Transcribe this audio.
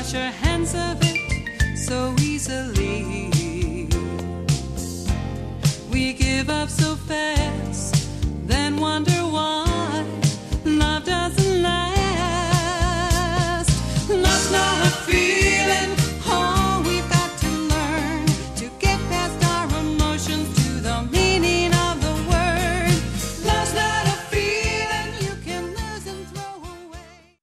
wash our hands of it so easily. We give up so fast, then wonder